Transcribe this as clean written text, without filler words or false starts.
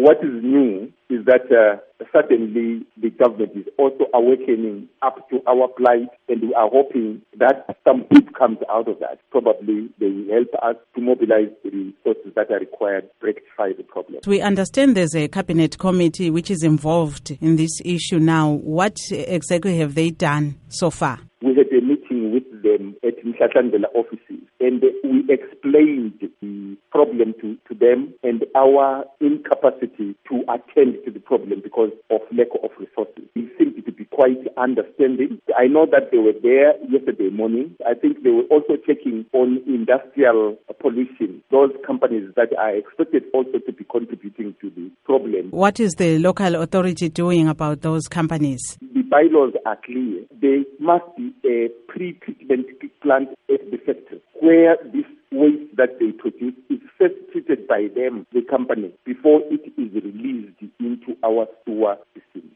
What is new is that suddenly the government is also awakening up to our plight, and we are hoping that some good comes out of that. Probably they will help us to mobilize the resources that are required to rectify the problem. We understand there's a cabinet committee which is involved in this issue now. What exactly have they done so far? We had a meeting with them at Mhlahlandlela offices, and we explained the problem to them and our incapacity to attend to the problem because of lack of resources. They seemed to be quite understanding. I know that they were there yesterday morning. I think they were also checking on industrial pollution, those companies that are expected also to be contributing to the problem. What is the local authority doing about those companies? The bylaws are clear. There must be a pre-treatment plant at the factory where this waste that they produce is first treated by them, the company, before it is released into our sewer system.